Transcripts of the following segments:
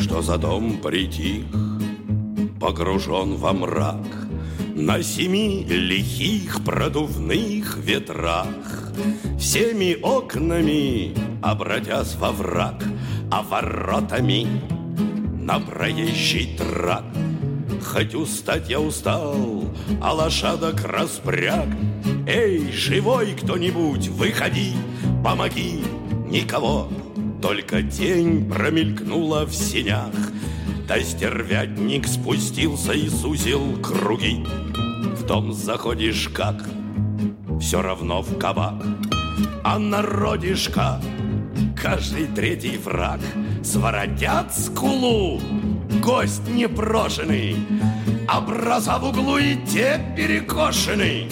что за дом притих, погружен во мрак, на 7 лихих продувных ветрах, всеми окнами обратясь во враг, а воротами на проезжий трак. Хоть устать я устал, а лошадок распряг. Эй, живой кто-нибудь, выходи, помоги. Никого, только тень промелькнула в сенях. Да стервятник спустился и сузил круги. В дом заходишь как, все равно в кабак. А народишка, каждый 3-й враг. Своротят скулу, гость непрошенный, образа в углу и те перекошены.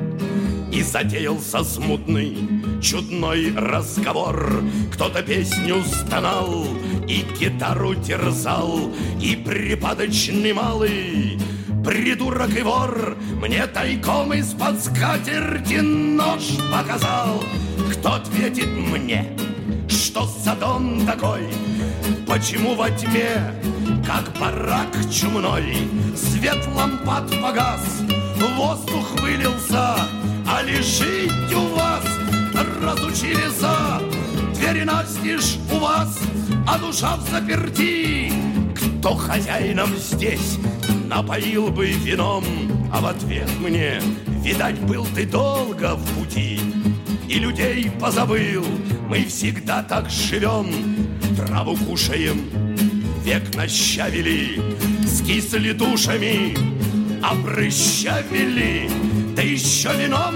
И затеялся смутный, чудной разговор. Кто-то песню стонал и гитару терзал, и припадочный малый придурок и вор мне тайком из-под скатерти нож показал. Кто ответит мне, что за дом такой? Почему во тьме, как барак чумной, свет лампад погас, воздух вылился, а лежите у вас, разучили за двери настежь у вас, а душа в заперти. Кто хозяином здесь напоил бы вином, а в ответ мне, видать, был ты долго в пути и людей позабыл. Мы всегда так живем, траву кушаем, век нащавили, скисли душами, а прыща вели, да еще вином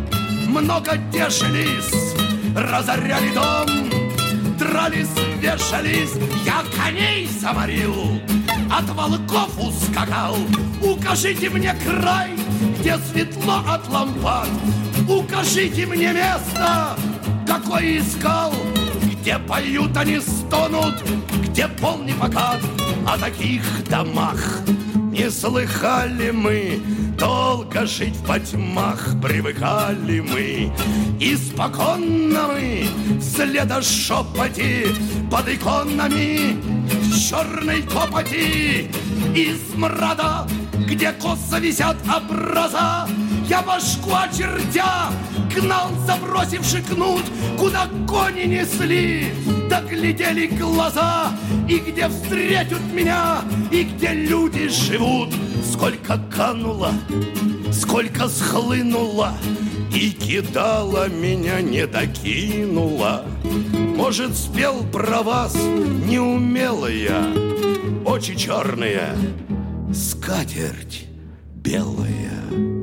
много тешились, разоряли дом, дрались, вешались. Я коней заморил, от волков ускакал. Укажите мне край, где светло от лампад, укажите мне место, какое искал, где поют они, стонут, где полный покат. О таких домах не слыхали мы, долго жить в потьмах привыкали мы. Испоконно мы следа шепоти под иконами в черной копоти. Из смрада, где косо висят образа, я башку очертя гнал, забросивши кнут, куда кони несли, да глядели глаза. И где встретят меня, и где люди живут. Сколько кануло, сколько схлынуло, и кидала меня, не докинула. Может, спел про вас неумелая, очи черные, скатерть белая.